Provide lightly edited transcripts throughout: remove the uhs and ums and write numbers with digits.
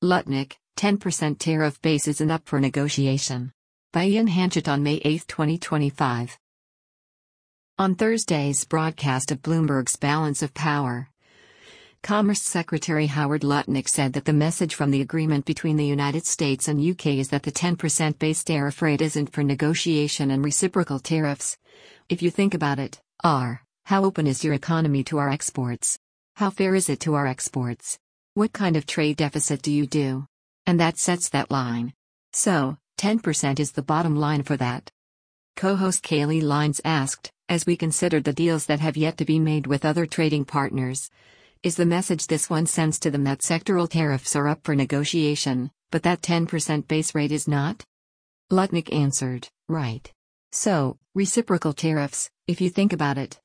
Lutnick, 10% tariff base isn't up for negotiation. By Ian Hanchett on May 8, 2025. On Thursday's broadcast of Bloomberg's Balance of Power, Commerce Secretary Howard Lutnick said that the message from the agreement between the United States and UK is that the 10% base tariff rate isn't for negotiation and reciprocal tariffs. If you think about it, how open is your economy to our exports? How fair is it to our exports? What kind of trade deficit do you do? And that sets that line. So, 10% is the bottom line for that. Co-host Kaylee Lines asked, as we considered the deals that have yet to be made with other trading partners, is the message this one sends to them that sectoral tariffs are up for negotiation, but that 10% base rate is not? Lutnick answered, right. So, reciprocal tariffs, if you think about it,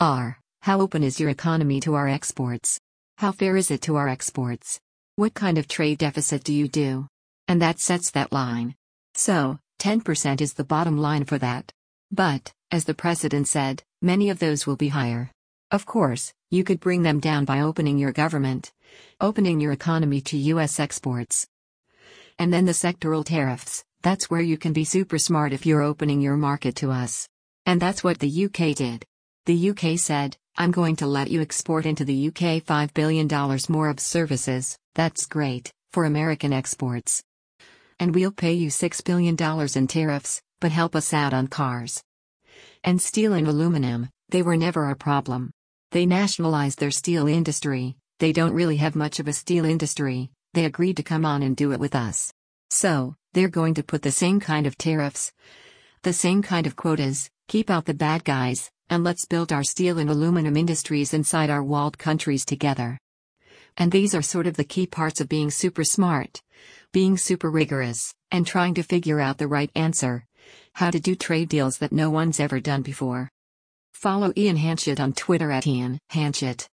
how open is your economy to our exports? How fair is it to our exports? What kind of trade deficit do you do? And that sets that line. So, 10% is the bottom line for that. But, as the president said, many of those will be higher. Of course, you could bring them down by opening your government, opening your economy to U.S. exports. And then the sectoral tariffs, that's where you can be super smart if you're opening your market to us. And that's what the UK did. The UK said, I'm going to let you export into the UK $5 billion more of services, that's great, for American exports. And we'll pay you $6 billion in tariffs, but help us out on cars. And steel and aluminum, they were never a problem. They nationalized their steel industry, they don't really have much of a steel industry, they agreed to come on and do it with us. So, they're going to put the same kind of tariffs, the same kind of quotas, keep out the bad guys, and let's build our steel and aluminum industries inside our walled countries together. And these are sort of the key parts of being super smart, being super rigorous, and trying to figure out the right answer, how to do trade deals that no one's ever done before. Follow Ian Hanchett on Twitter @IanHanchett.